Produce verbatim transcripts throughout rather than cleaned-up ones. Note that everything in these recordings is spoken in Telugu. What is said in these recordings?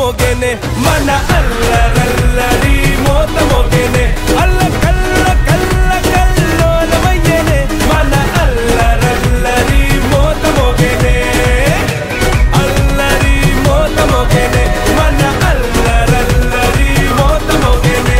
మోగేనే మన అల్లరల్లరి మోత మోగేనే అల్ల కల్ల కల్ల కల్లోలమయ్యేనే మన అల్లరల్లరి మోత మోగేనే అల్లరి మోత మోగేనే మన అల్లరల్లరి మోత మోగేనే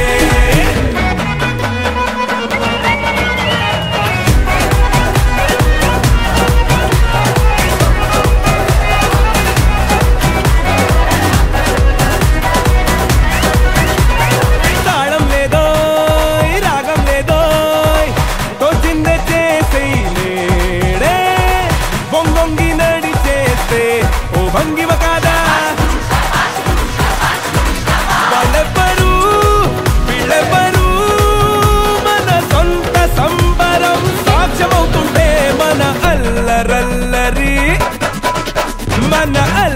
భంగిమ కాదా వాళ్ళెవ్వరు వీళ్ళెవ్వరు మన సొంత సంబరం సాక్ష్యమవుతుంటే మన అల్లరల్లరి మన